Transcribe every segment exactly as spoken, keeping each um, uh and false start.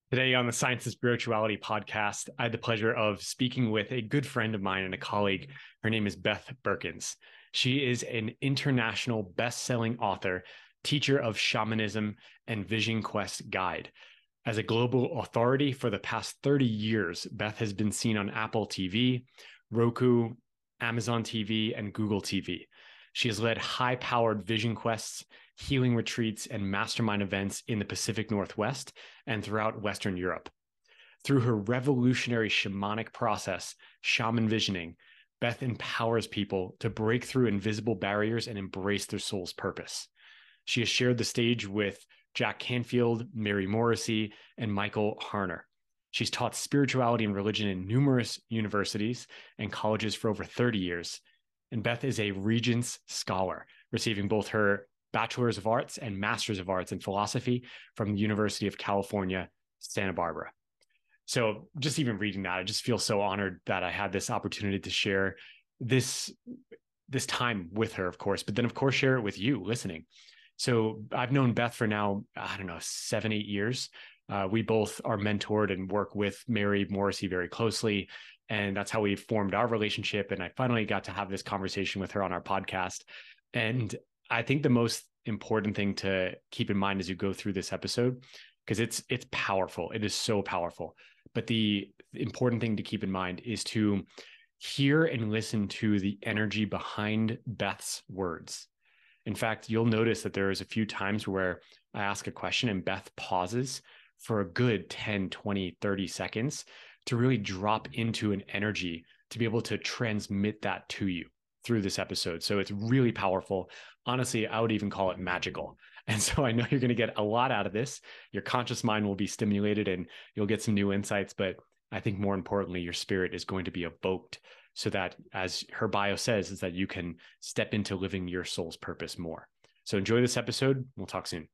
Today on the Science and Spirituality podcast, I had the pleasure of speaking with a good friend of mine and a colleague. Her name is Beth Berkens. She is an international best-selling author, teacher of shamanism, and Vision Quest guide. As a global authority for the past thirty years, Beth has been seen on Apple T V, Roku, Amazon T V, and Google T V. She has led high-powered vision quests, healing retreats, and mastermind events in the Pacific Northwest and throughout Western Europe. Through her revolutionary shamanic process, shaman visioning, Beth empowers people to break through invisible barriers and embrace their soul's purpose. She has shared the stage with Jack Canfield, Mary Morrissey, and Michael Harner. She's taught spirituality and religion in numerous universities and colleges for over thirty years. And Beth is a Regents Scholar, receiving both her Bachelor's of Arts and Master's of Arts in Philosophy from the University of California, Santa Barbara. So just even reading that, I just feel so honored that I had this opportunity to share this, this time with her, of course, but then of course share it with you listening. So I've known Beth for now, I don't know, seven, eight years. Uh, we both are mentored and work with Mary Morrissey very closely. And that's how we formed our relationship. And I finally got to have this conversation with her on our podcast. And I think the most important thing to keep in mind as you go through this episode, because it's it's powerful. It is so powerful. But the important thing to keep in mind is to hear and listen to the energy behind Beth's words. In fact, you'll notice that there is a few times where I ask a question and Beth pauses for a good ten, twenty, thirty seconds to really drop into an energy to be able to transmit that to you through this episode. So it's really powerful. Honestly, I would even call it magical. And so I know you're going to get a lot out of this. Your conscious mind will be stimulated and you'll get some new insights. But I think more importantly, your spirit is going to be evoked so that, as her bio says, is that you can step into living your soul's purpose more. So enjoy this episode. We'll talk soon.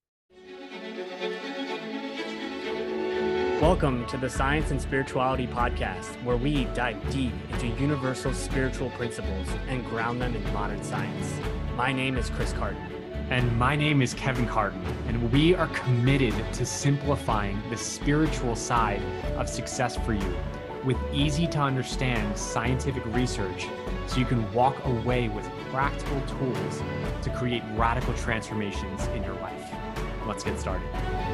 Welcome to the Science and Spirituality podcast, where we dive deep into universal spiritual principles and ground them in modern science. My name is Chris Carden. And my name is Kevin Carden, and we are committed to simplifying the spiritual side of success for you with easy to understand scientific research so you can walk away with practical tools to create radical transformations in your life. Let's get started.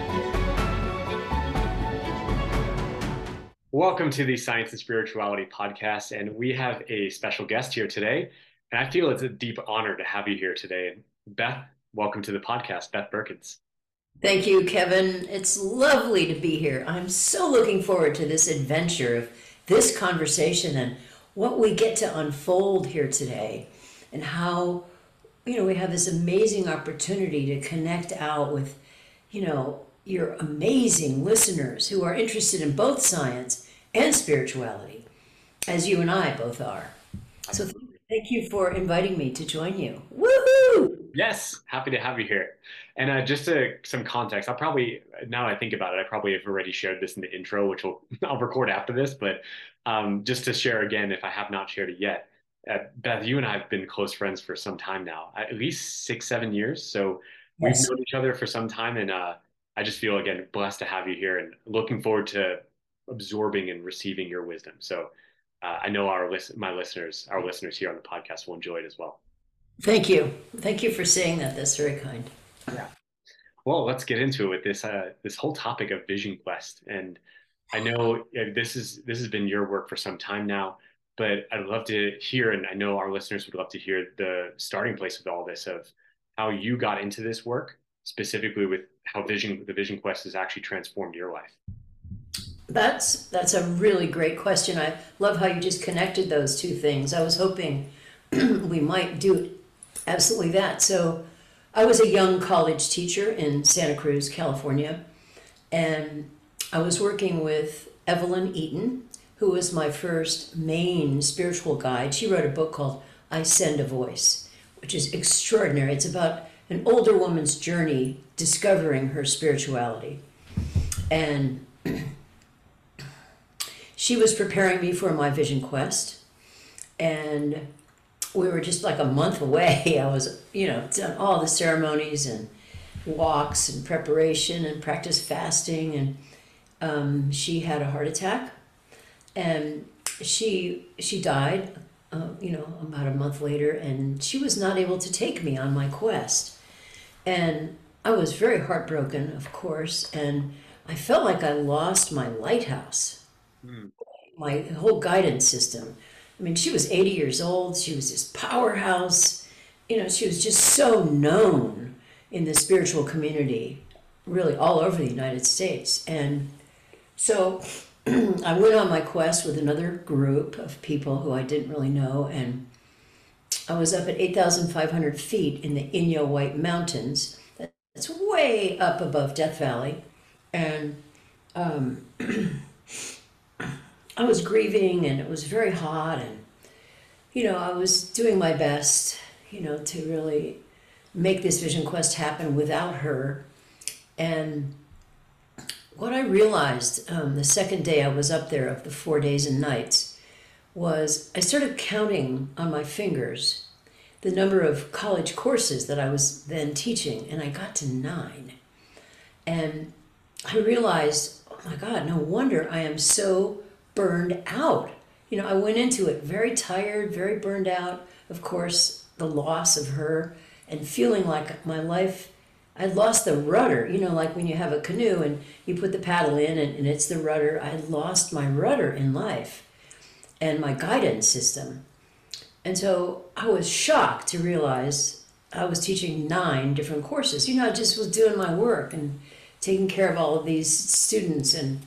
Welcome to the Science and Spirituality podcast, and we have a special guest here today, and I feel it's a deep honor to have you here today. Beth, welcome to the podcast, Beth Berkens. Thank you, Kevin. It's lovely to be here. I'm so looking forward to this adventure of this conversation and what we get to unfold here today, and how, you know, we have this amazing opportunity to connect out with, you know, your amazing listeners who are interested in both science and spirituality, as you and I both are. So thank you for inviting me to join you. Woohoo! Yes, happy to have you here. And uh, just to, some context, I'll probably, now that I think about it, I probably have already shared this in the intro, which will, I'll record after this, but um, just to share again, if I have not shared it yet, uh, Beth, you and I have been close friends for some time now, at least six, seven years. So we've Yes. known each other for some time, and uh, I just feel, again, blessed to have you here and looking forward to absorbing and receiving your wisdom. So uh, I know our list, my listeners, our listeners here on the podcast will enjoy it as well. Thank you. Thank you for saying that. That's very kind. Yeah. Well, let's get into it with this uh, this whole topic of Vision Quest. And I know uh, this is this has been your work for some time now, but I'd love to hear, and I know our listeners would love to hear the starting place with all this of how you got into this work, specifically with how Vision the Vision Quest has actually transformed your life. That's that's a really great question. I love how you just connected those two things. I was hoping we might do absolutely that. So I was a young college teacher in Santa Cruz, California, and I was working with Evelyn Eaton, who was my first main spiritual guide. She wrote a book called I Send a Voice, which is extraordinary. It's about an older woman's journey discovering her spirituality. And she was preparing me for my Vision Quest, and we were just like a month away. I was, you know, done all the ceremonies and walks and preparation and practice fasting, and Um, she had a heart attack, and she she died, uh, you know, about a month later, and she was not able to take me on my quest. And I was very heartbroken, of course, and I felt like I lost my lighthouse, Mm. my whole guidance system. I mean, she was eighty years old. She was this powerhouse. You know, she was just so known in the spiritual community, really all over the United States. And so I went on my quest with another group of people who I didn't really know, and I was up at eight thousand five hundred feet in the Inyo White Mountains. That's way up above Death Valley. And um, I was grieving, and it was very hot, and, you know, I was doing my best, you know, to really make this vision quest happen without her. And what I realized um, the second day I was up there of the four days and nights was I started counting on my fingers the number of college courses that I was then teaching, and I got to nine. And I realized, oh my God, no wonder I am so burned out. You know, I went into it very tired, very burned out. Of course, the loss of her, and feeling like my life, I lost the rudder. You know, like when you have a canoe and you put the paddle in and, and it's the rudder. I lost my rudder in life and my guidance system. And so I was shocked to realize I was teaching nine different courses. You know, I just was doing my work and taking care of all of these students. And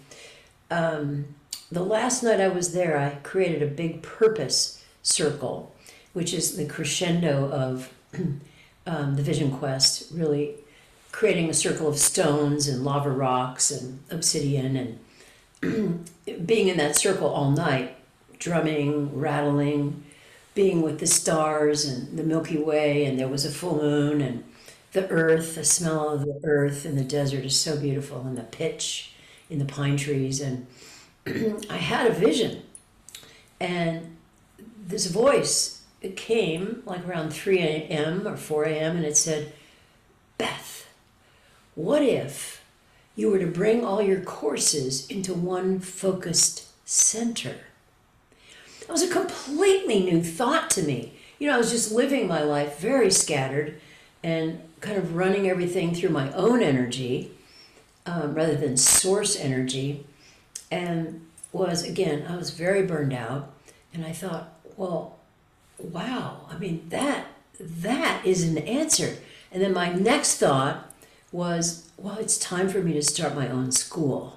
um, the last night I was there, I created a big purpose circle, which is the crescendo of um, the Vision Quest, really creating a circle of stones and lava rocks and obsidian, and being in that circle all night, drumming, rattling, being with the stars and the Milky Way, and there was a full moon, and the earth, the smell of the earth in the desert is so beautiful, and the pitch in the pine trees. And I had a vision, and this voice, it came like around three a m or four a m, and it said, Beth, what if you were to bring all your courses into one focused center? It was a completely new thought to me. You know, I was just living my life very scattered and kind of running everything through my own energy um, rather than source energy. And was, again, I was very burned out. And I thought, well, wow, I mean, that that is an answer. And then my next thought was, well, it's time for me to start my own school.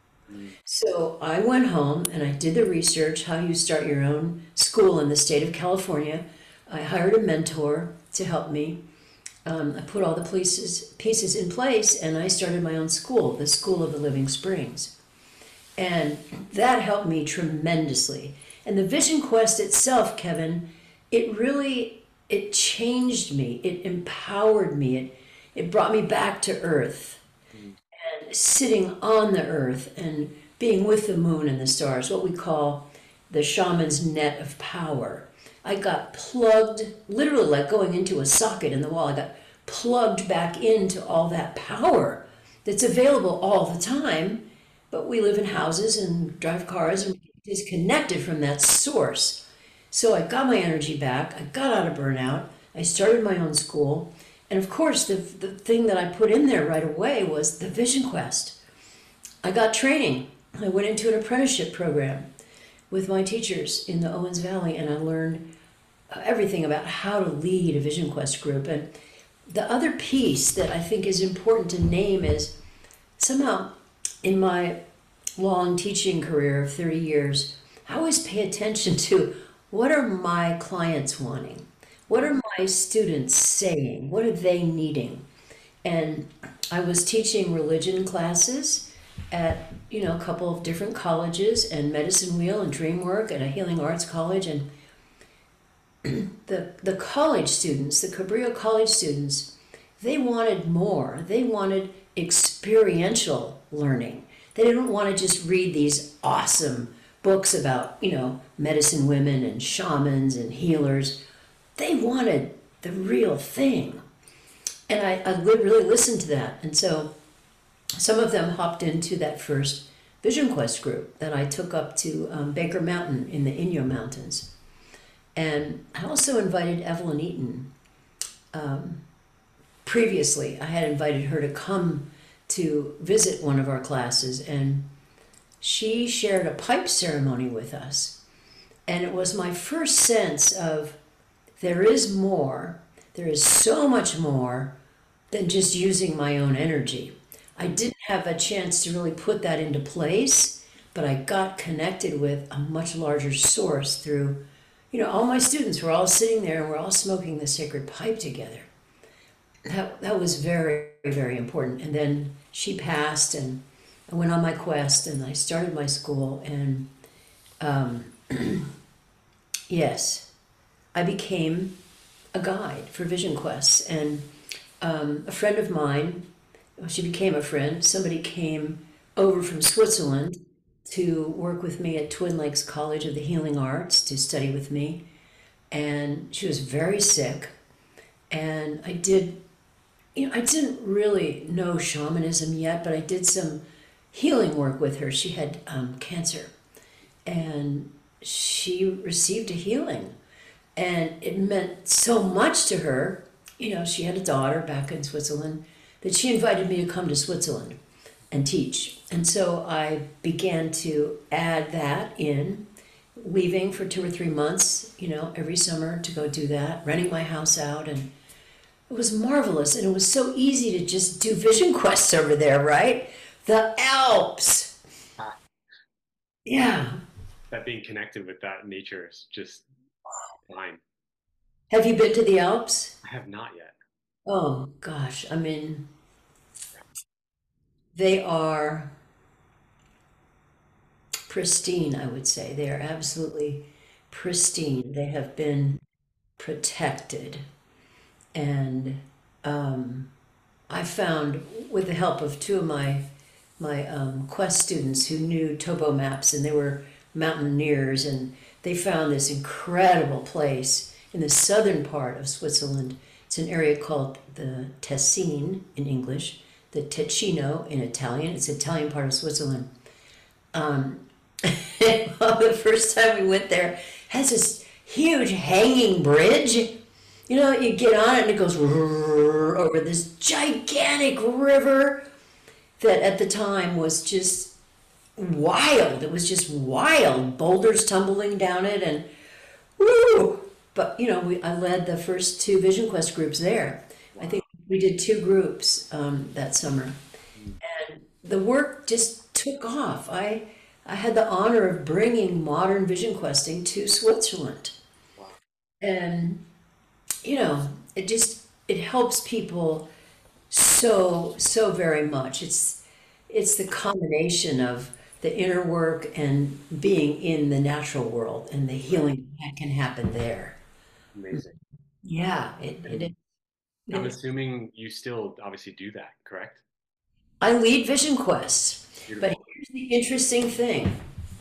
So I went home and I did the research, how you start your own school in the state of California. I hired a mentor to help me. Um, I put all the pieces, pieces in place, and I started my own school, the School of the Living Springs. And that helped me tremendously. And the Vision Quest itself, Kevin, it really, it changed me. It empowered me. It, it brought me back to earth. And sitting on the earth and being with the moon and the stars, what we call the shaman's net of power. I got plugged, literally like going into a socket in the wall, I got plugged back into all that power that's available all the time, but we live in houses and drive cars and we're disconnected from that source. So I got my energy back, I got out of burnout, I started my own school, and of course the, the thing that I put in there right away was the Vision Quest. I got training. I went into an apprenticeship program with my teachers in the Owens Valley, and I learned everything about how to lead a Vision Quest group. And the other piece that I think is important to name is somehow in my long teaching career of thirty years, I always pay attention to what are my clients wanting? What are my students saying? What are they needing? And I was teaching religion classes at, you know, a couple of different colleges, and Medicine Wheel and Dreamwork at a healing arts college. And the the college students, the Cabrillo college students, they wanted more. They wanted experiential learning. They didn't want to just read these awesome books about, you know, medicine women and shamans and healers. They wanted the real thing. And I, I really listened to that. And so some of them hopped into that first Vision Quest group that I took up to um, Baker Mountain in the Inyo Mountains. And I also invited Evelyn Eaton. Um, previously, I had invited her to come to visit one of our classes, and she shared a pipe ceremony with us. And it was my first sense of there is more, there is so much more than just using my own energy. I didn't have a chance to really put that into place, but I got connected with a much larger source through, you know, all my students were all sitting there and we're all smoking the sacred pipe together. That, that was very, very important. And then she passed and I went on my quest and I started my school and um, yes, I became a guide for Vision Quests. And um, a friend of mine, she became a friend, somebody came over from Switzerland to work with me at Twin Lakes College of the Healing Arts to study with me. And she was very sick. And I did, you know, I didn't really know shamanism yet, but I did some healing work with her. She had um, cancer and she received a healing. And it meant so much to her. You know, she had a daughter back in Switzerland that she invited me to come to Switzerland and teach. And so I began to add that in, leaving for two or three months, you know, every summer to go do that, renting my house out. And it was marvelous. And it was so easy to just do Vision Quests over there, right? The Alps. Yeah. That being connected with that nature is just fine. Have you been to the Alps? I have not yet. Oh, gosh. I mean, they are pristine, I would say. They are absolutely pristine. They have been protected. And um, I found, with the help of two of my my um, quest students who knew topo maps, and they were mountaineers, and they found this incredible place in the southern part of Switzerland. It's an area called the Tessin in English, the Ticino in Italian. It's the Italian part of Switzerland. Um, well, the first time we went there, it has this huge hanging bridge. You know, you get on it and it goes over this gigantic river that at the time was just wild. It was just wild. Boulders tumbling down it and woo! But, you know, we, I led the first two Vision Quest groups there. I think we did two groups um, that summer. And the work just took off. I, I had the honor of bringing modern Vision Questing to Switzerland. And, you know, it just, it helps people so, so very much. It's, it's the combination of the inner work and being in the natural world and the healing that can happen there. Amazing. Yeah, it, it, it, I'm assuming you still obviously do that, correct? I lead Vision Quests, Beautiful. but here's the interesting thing.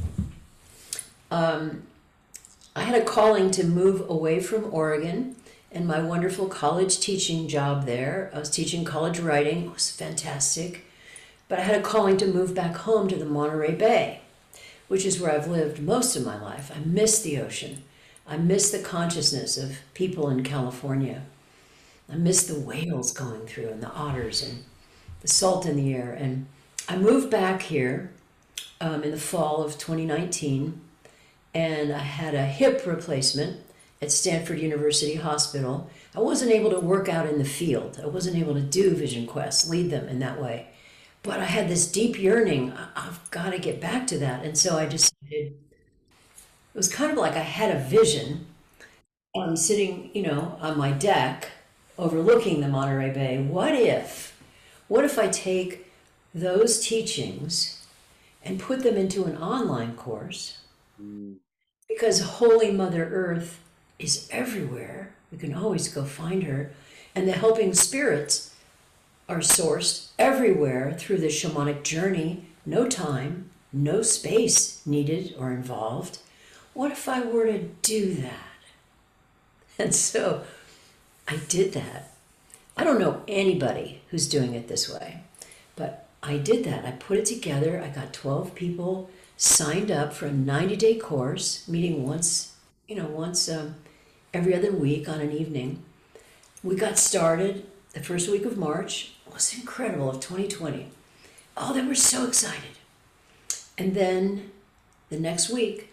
Um, I had a calling to move away from Oregon and my wonderful college teaching job there. I was teaching college writing. It was fantastic. But I had a calling to move back home to the Monterey Bay, which is where I've lived most of my life. I miss the ocean. I miss the consciousness of people in California. I miss the whales going through and the otters and the salt in the air. And I moved back here um, in the fall of twenty nineteen, and I had a hip replacement at Stanford University Hospital. I wasn't able to work out in the field. I wasn't able to do Vision Quests, lead them in that way. But I had this deep yearning, I've got to get back to that. And so I decided, it was kind of like I had a vision. I'm sitting, you know, on my deck overlooking the Monterey Bay. What if, what if I take those teachings and put them into an online course? Mm. Because Holy Mother Earth is everywhere. We can always go find her. And the helping spirits are sourced everywhere through the shamanic journey. No time, no space needed or involved. What if I were to do that? And so I did that. I don't know anybody who's doing it this way, but I did that. I put it together. I got twelve people signed up for a ninety day course, meeting once, you know, once um, every other week on an evening. We got started the first week of March. It was incredible, of twenty twenty. Oh, they were so excited. And then the next week,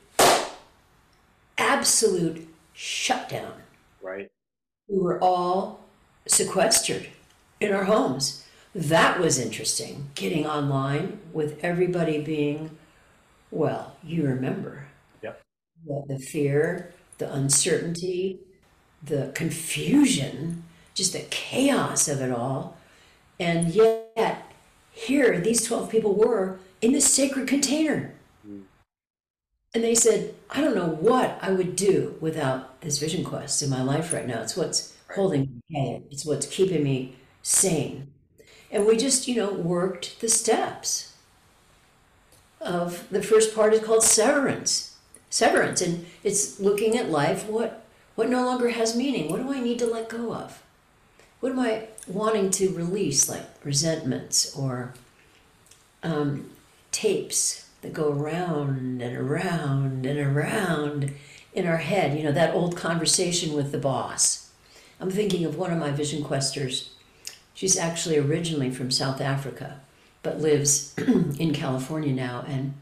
absolute shutdown. Right. We were all sequestered in our homes. That was interesting, getting online with everybody being, well, you remember. Yep. The, the fear, the uncertainty, the confusion, just the chaos of it all. And yet, here, these twelve people were in this sacred container. Mm. And they said, I don't know what I would do without this Vision Quest in my life right now. It's what's holding me together. It's what's keeping me sane. And we just, you know, worked the steps of the first part is called severance. Severance. And it's looking at life, what what no longer has meaning? What do I need to let go of? What am I wanting to release, like resentments or um, tapes that go around and around and around in our head? You know, that old conversation with the boss. I'm thinking of one of my Vision Questers. She's actually originally from South Africa, but lives in California now. And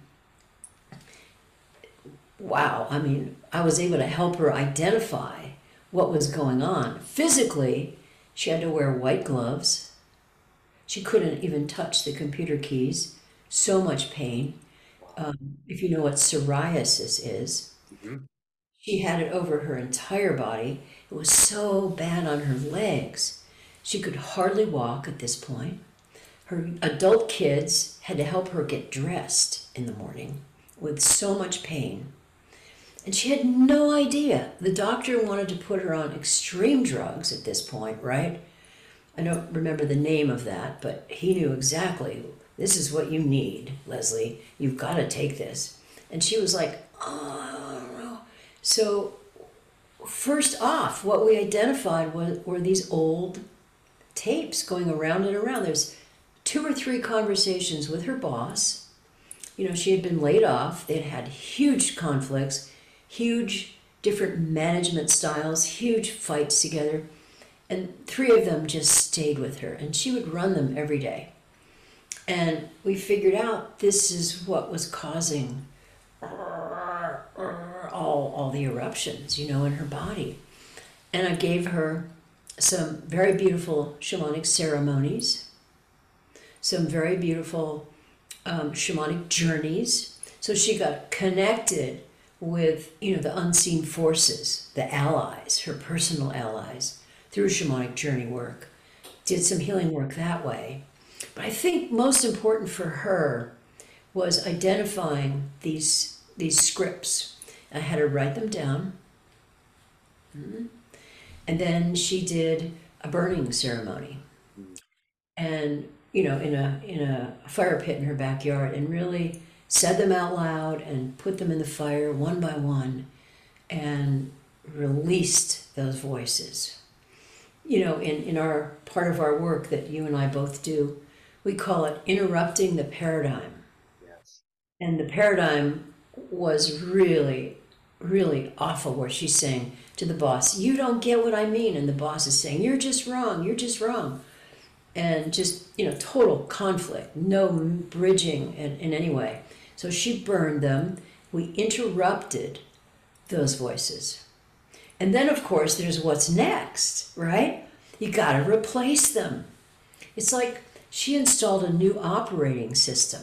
wow, I mean, I was able to help her identify what was going on. Physically, she had to wear white gloves. She couldn't even touch the computer keys. So much pain. Um, if you know what psoriasis is, mm-hmm. She had it over her entire body. It was so bad on her legs. She could hardly walk at this point. Her adult kids had to help her get dressed in the morning with so much pain. And she had no idea. The doctor wanted to put her on extreme drugs at this point, right? I don't remember the name of that, but he knew exactly, this is what you need, Leslie. You've got to take this. And she was like, oh, I don't know. So first off, what we identified was, were these old tapes going around and around. There's two or three conversations with her boss. You know, she had been laid off. They'd had huge conflicts, huge different management styles, huge fights together. And three of them just stayed with her, and she would run them every day. And we figured out this is what was causing all, all the eruptions, you know, in her body. And I gave her some very beautiful shamanic ceremonies, some very beautiful um, shamanic journeys. So she got connected with, you know, the unseen forces, the allies, her personal allies, through shamanic journey work. Did some healing work that way. But I think most important for her was identifying these, these scripts. I had her write them down. Mm-hmm. And then she did a burning ceremony. And, you know, in a in a fire pit in her backyard, and really said them out loud and put them in the fire one by one and released those voices. You know, in, in our part of our work that you and I both do, we call it interrupting the paradigm. Yes. And the paradigm was really, really awful, where she's saying to the boss, you don't get what I mean. And the boss is saying, you're just wrong, you're just wrong. And just, you know, total conflict, no bridging in, in any way. So she burned them. We interrupted those voices. And then, of course, there's what's next, right? You got to replace them. It's like she installed a new operating system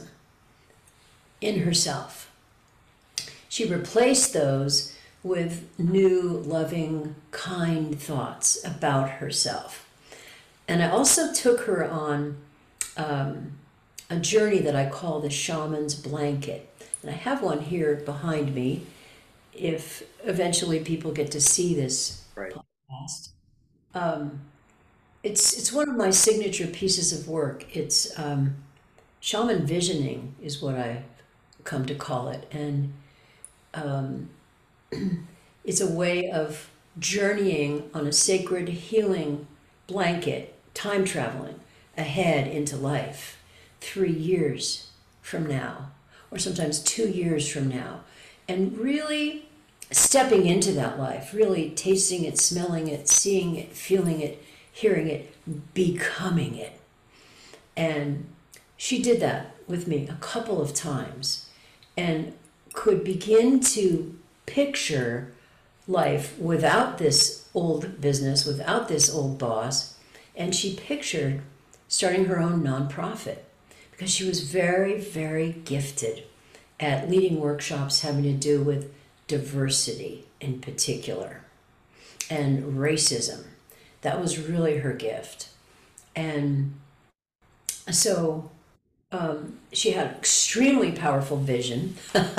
in herself. She replaced those with new, loving, kind thoughts about herself. And I also took her on um, a journey that I call the shaman's blanket. And I have one here behind me, if eventually people get to see this right. podcast. Um, it's, it's one of my signature pieces of work. It's um, shaman visioning is what I've come to call it. And um, it's a way of journeying on a sacred healing blanket, time traveling ahead into life three years from now, or sometimes two years from now, and really stepping into that life, really tasting it, smelling it, seeing it, feeling it, hearing it, becoming it. And she did that with me a couple of times and could begin to picture life without this old business, without this old boss. And she pictured starting her own nonprofit because she was very, very gifted at leading workshops having to do with diversity in particular and racism. That was really her gift. And so um, she had extremely powerful vision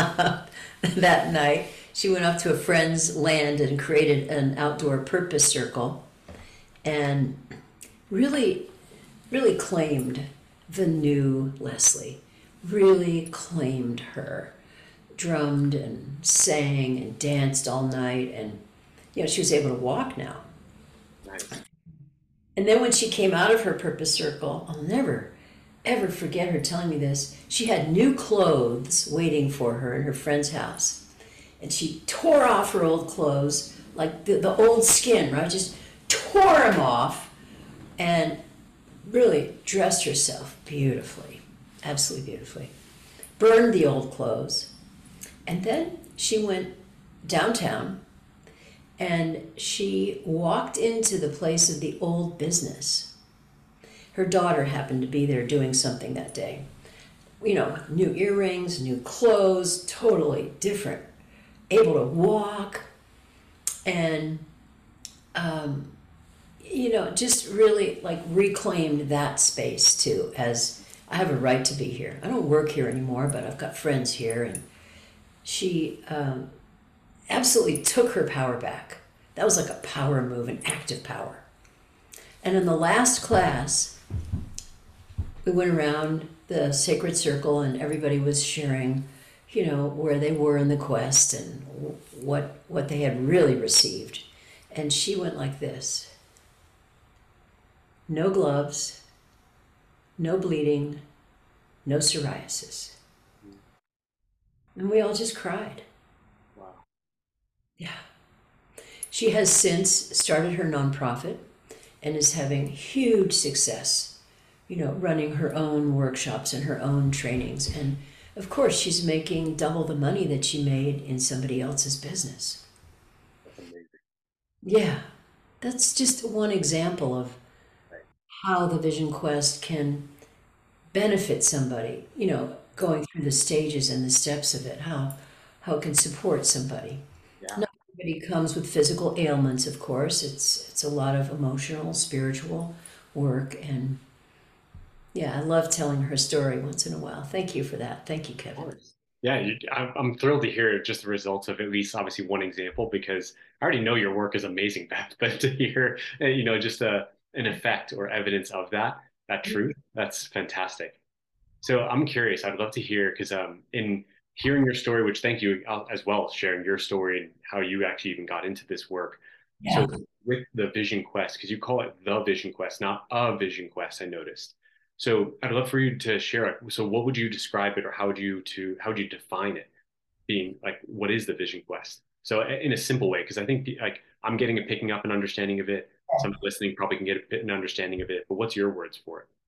that night. She went up to a friend's land and created an outdoor purpose circle and really, really claimed the new Leslie, really claimed her, drummed and sang and danced all night. And, you know, she was able to walk now. Nice. And then when she came out of her purpose circle, I'll never, ever forget her telling me this. She had new clothes waiting for her in her friend's house. And she tore off her old clothes, like the, the old skin, right? Just tore them off and really dressed herself beautifully, absolutely beautifully. Burned the old clothes. And then she went downtown and she walked into the place of the old business. Her daughter happened to be there doing something that day. You know, new earrings, new clothes, totally different. Able to walk and, um, you know, just really like reclaimed that space too, as I have a right to be here. I don't work here anymore, but I've got friends here. And she um, absolutely took her power back. That was like a power move, an active power. And in the last class, we went around the sacred circle and everybody was sharing, you know, where they were in the quest and what what they had really received. And she went like this. No gloves, no bleeding, no psoriasis. And we all just cried. Wow. Yeah. She has since started her nonprofit and is having huge success, you know, running her own workshops and her own trainings. And of course, she's making double the money that she made in somebody else's business. That's amazing. Yeah, that's just one example of how the Vision Quest can benefit somebody, you know, going through the stages and the steps of it, how, how it can support somebody. Yeah. Not everybody comes with physical ailments, of course. It's, it's a lot of emotional, spiritual work. And yeah, I love telling her story once in a while. Thank you for that. Thank you, Kevin. Yeah, you, I'm I'm thrilled to hear just the results of at least obviously one example because I already know your work is amazing, Beth, but to hear, uh, you know, just a, an effect or evidence of that, that truth, that's fantastic. So I'm curious, I'd love to hear, because um, in hearing your story, which thank you uh, as well, sharing your story and how you actually even got into this work. Yeah. So with the Vision Quest, because you call it the Vision Quest, not a Vision Quest, I noticed. So I'd love for you to share it. So what would you describe it, or how would you to how would you define it? Being like, what is the Vision Quest? So in a simple way, because I think like I'm getting a picking up an understanding of it. Some listening probably can get a, an understanding of it. But what's your words for it?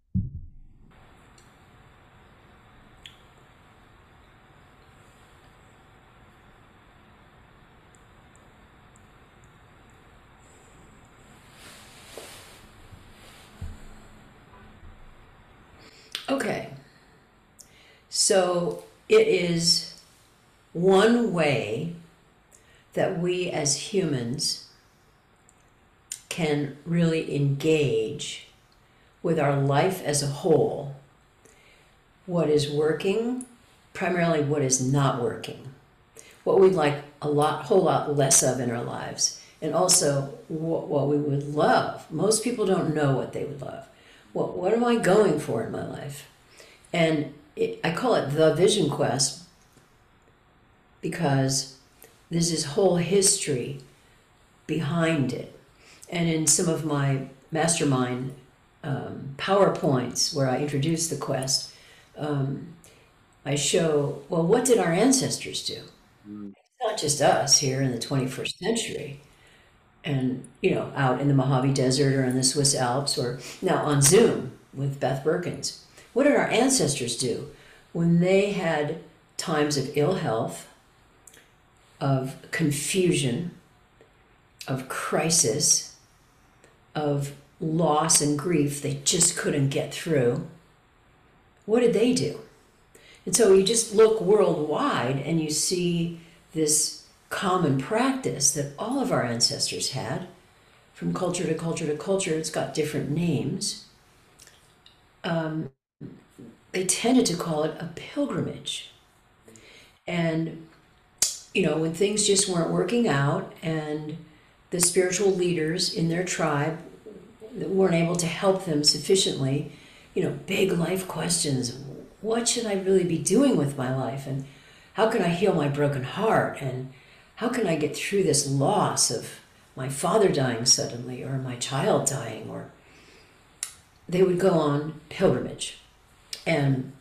Okay. So it is one way that we as humans can really engage with our life as a whole, what is working, primarily what is not working, what we'd like a lot, whole lot less of in our lives, and also what, what we would love. Most people don't know what they would love. What, what am I going for in my life? And it, I call it the Vision Quest because there's this whole history behind it. And in some of my mastermind um, PowerPoints where I introduce the quest, Um, I show, well, what did our ancestors do? Mm. It's not just us here in the twenty-first century and, you know, out in the Mojave Desert or in the Swiss Alps or now on Zoom with Beth Berkins. What did our ancestors do when they had times of ill health, of confusion, of crisis, of loss and grief they just couldn't get through? What did they do? And so you just look worldwide and you see this common practice that all of our ancestors had, from culture to culture to culture. It's got different names. Um, they tended to call it a pilgrimage. And, you know, when things just weren't working out and the spiritual leaders in their tribe weren't able to help them sufficiently, you know, big life questions. What should I really be doing with my life? And how can I heal my broken heart? And how can I get through this loss of my father dying suddenly or my child dying? Or they would go on pilgrimage. And,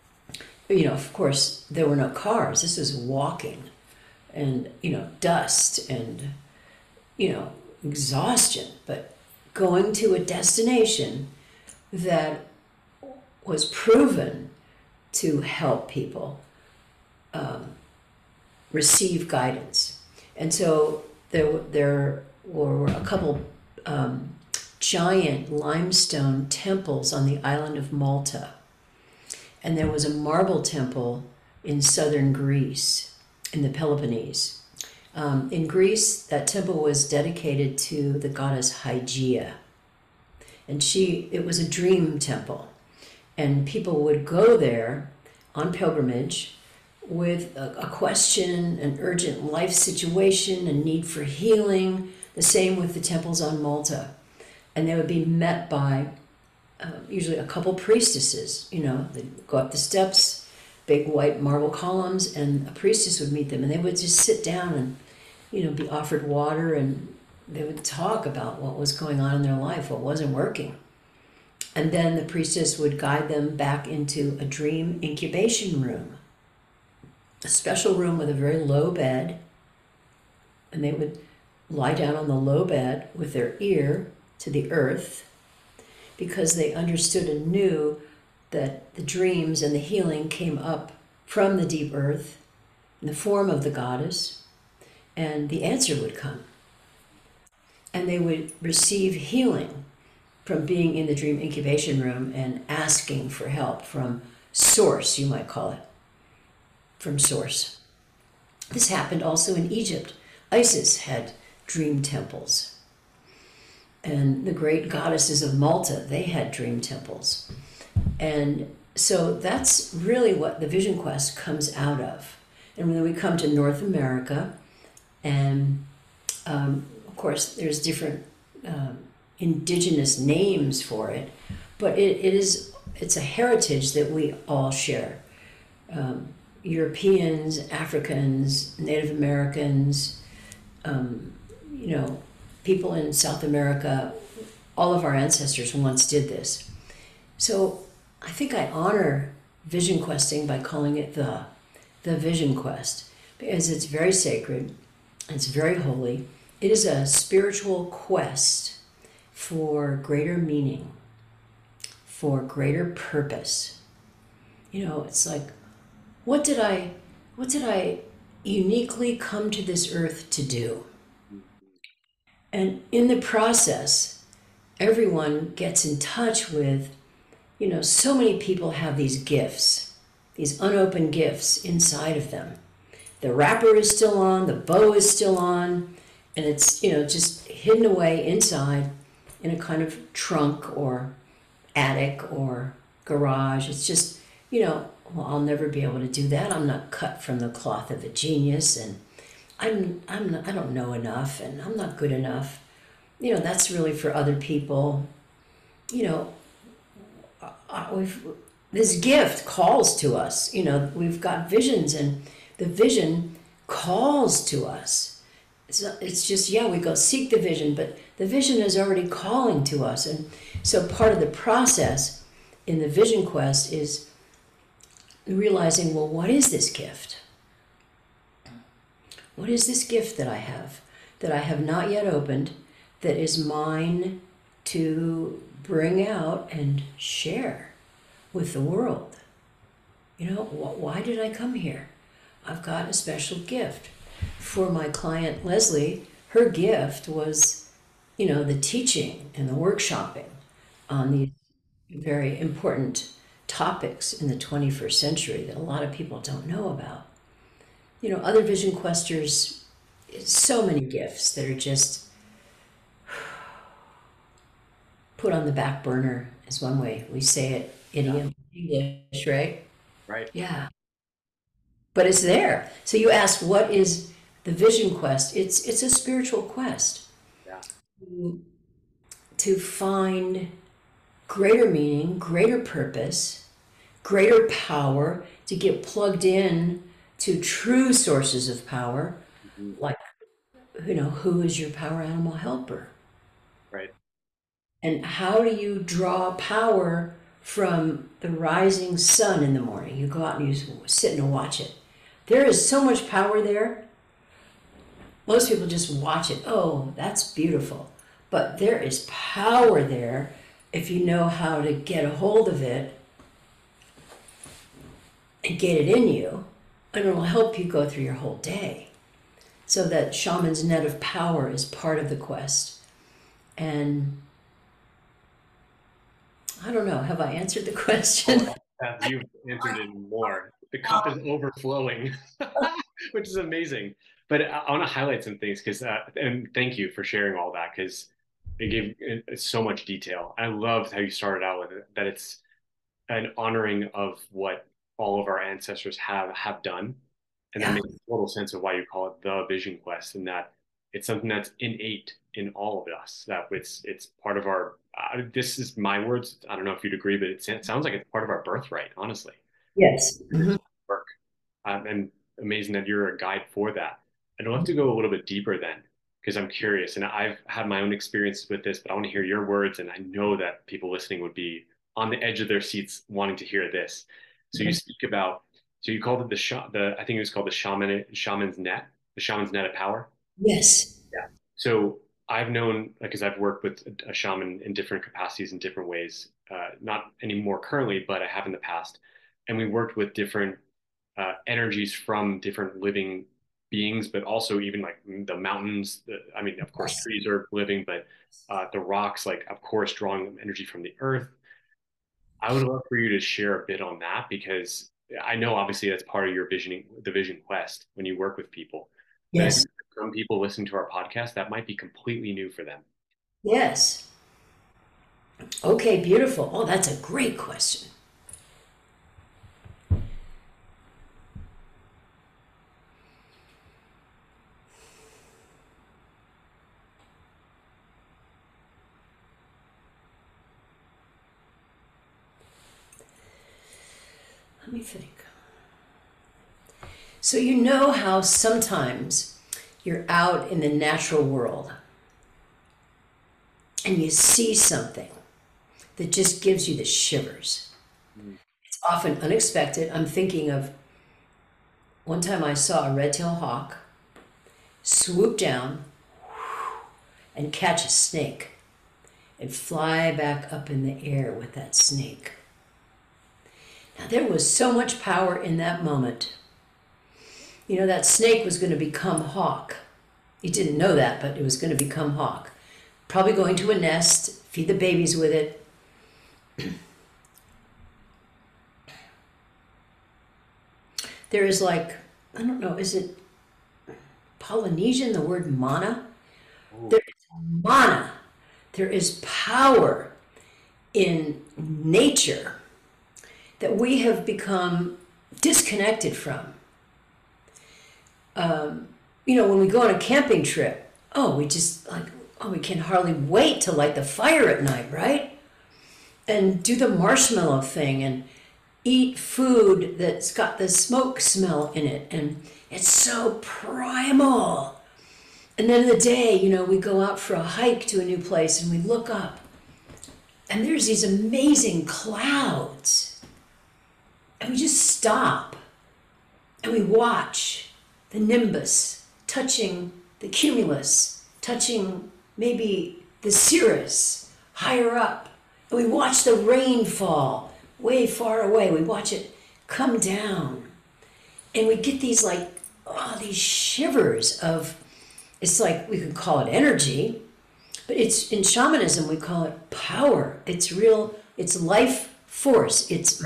you know, of course, there were no cars. This was walking and, you know, dust and, you know, exhaustion. But going to a destination that was proven to help people um, receive guidance. And so there, there were a couple um, giant limestone temples on the island of Malta. And there was a marble temple in southern Greece, in the Peloponnese. Um, in Greece, that temple was dedicated to the goddess Hygeia. And she, it was a dream temple. And people would go there on pilgrimage with a, a question, an urgent life situation, a need for healing. The same with the temples on Malta. And they would be met by uh, usually a couple priestesses. You know, they'd go up the steps, big white marble columns, and a priestess would meet them. And they would just sit down and, you know, be offered water, and they would talk about what was going on in their life, what wasn't working. And then the priestess would guide them back into a dream incubation room, a special room with a very low bed. And they would lie down on the low bed with their ear to the earth, because they understood and knew that the dreams and the healing came up from the deep earth in the form of the goddess, and the answer would come. And they would receive healing from being in the dream incubation room and asking for help from source, you might call it, from source. This happened also in Egypt. Isis had dream temples. And the great goddesses of Malta, they had dream temples. And so that's really what the Vision Quest comes out of. And then we come to North America, and um, of course there's different um, indigenous names for it, but it, it is it's a heritage that we all share. Um, Europeans, Africans, Native Americans, um, you know, people in South America, all of our ancestors once did this. So I think I honor vision questing by calling it the, the Vision Quest, because it's very sacred, it's very holy. It is a spiritual quest for greater meaning, for greater purpose. You know, it's like, what did I, what did I uniquely come to this earth to do? And in the process, everyone gets in touch with, you know, so many people have these gifts, these unopened gifts inside of them. The wrapper is still on, the bow is still on, and it's, you know, just hidden away inside in a kind of trunk or attic or garage. It's just, you know, well, I'll never be able to do that. I'm not cut from the cloth of a genius, and I'm, I'm not, I don't know enough, and I'm not good enough. You know, that's really for other people. You know, we've, this gift calls to us. You know, we've got visions, and the vision calls to us. It's, it's just, yeah, we go seek the vision, but the vision is already calling to us. And so part of the process in the Vision Quest is realizing, well, what is this gift? What is this gift that I have, that I have not yet opened, that is mine to bring out and share with the world? You know, wh- why did I come here? I've got a special gift. For my client, Leslie, her gift was, you know, the teaching and the workshopping on these very important topics in the twenty-first century that a lot of people don't know about. You know, other vision questers, so many gifts that are just put on the back burner, is one way we say it, idiom English, right? Right. Yeah. But it's there. So you asked, what is the vision quest? It's it's a spiritual quest. Yeah. To, to find greater meaning, greater purpose, greater power, to get plugged in to true sources of power, Mhm. like, you know, who is your power animal helper? Right. And how do you draw power from the rising sun in the morning? You go out and you sit and watch it. There is so much power there. Most people just watch it. Oh, that's beautiful. But there is power there if you know how to get a hold of it and get it in you. And it will help you go through your whole day. So that shaman's net of power is part of the quest. And I don't know, have I answered the question? Uh, You've answered it more. The cup is overflowing, which is amazing. But I, I want to highlight some things because, uh, and thank you for sharing all that because it gave it, so much detail. I loved how you started out with it, that it's an honoring of what all of our ancestors have have done, and that Yeah. makes total sense of why you call it the Vision Quest, and that it's something that's innate in all of us. That it's it's part of our. Uh, this is my words. I don't know if you'd agree, but it sounds like it's part of our birthright. Honestly, Yes. this Mhm. work, um, and amazing that you're a guide for that. I'd love to go a little bit deeper then, because I'm curious, and I've had my own experiences with this, but I want to hear your words, and I know that people listening would be on the edge of their seats wanting to hear this. So you Okay. speak about, so you called it the sh- the I think it was called the shaman shaman's net, the shaman's net of power. Yes. Yeah. So I've known, because I've worked with a shaman in different capacities in different ways, uh, not anymore currently, but I have in the past. And we worked with different uh, energies from different living beings, but also even like the mountains. The, I mean, of course, Yes. trees are living, but uh, the rocks, like, of course, drawing energy from the earth. I would love for you to share a bit on that because I know obviously that's part of your visioning, the vision quest when you work with people. But I Yes. think some people listen to our podcast that might be completely new for them. Yes. Okay, beautiful. Oh, that's a great question. Let me think. So, you know how sometimes you're out in the natural world and you see something that just gives you the shivers. Mm. It's often unexpected. I'm thinking of one time I saw a red-tailed hawk swoop down and catch a snake and fly back up in the air with that snake. Now, there was so much power in that moment. You know, that snake was going to become hawk. He didn't know that, but it was going to become hawk. Probably going to a nest, feed the babies with it. There is, like, I don't know, is it Polynesian, the word mana? Oh, There is mana. There is power in nature that we have become disconnected from. Um, you know, when we go on a camping trip, oh, we just like, oh, we can hardly wait to light the fire at night, right? And do the marshmallow thing and eat food that's got the smoke smell in it. And it's so primal. And then in the day, you know, we go out for a hike to a new place and we look up and there's these amazing clouds. and we just stop and we watch the nimbus touching the cumulus, touching maybe the cirrus higher up. And we watch the rain fall way far away. We watch it come down. And we get these like, oh, these shivers of, it's like, we could call it energy, but it's, in shamanism, we call it power. It's real, it's life force. It's,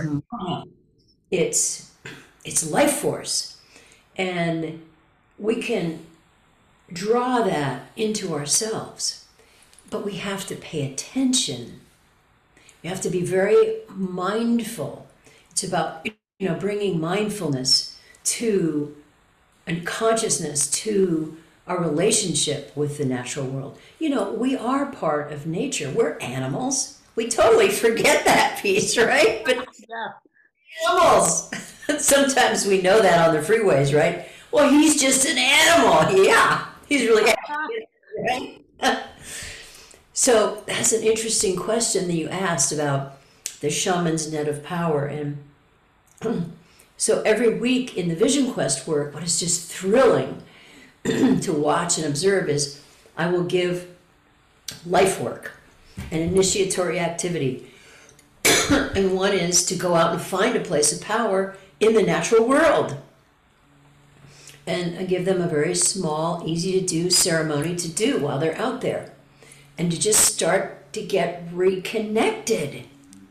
it's, it's life force. And we can draw that into ourselves, but we have to pay attention. We have to be very mindful. It's about, you know, bringing mindfulness to, and consciousness to our relationship with the natural world. You know, we are part of nature. We're animals. We totally forget that piece, right? But yeah. Animals. Sometimes we know that on the freeways, right? Well, he's just an animal. Yeah, he's really right? So that's an interesting question that you asked about the shaman's net of power. And so every week in the Vision Quest work, what is just thrilling to watch and observe is I will give life work, an initiatory activity. And one is to go out and find a place of power in the natural world. And I give them a very small, easy to do ceremony to do while they're out there. And to just start to get reconnected.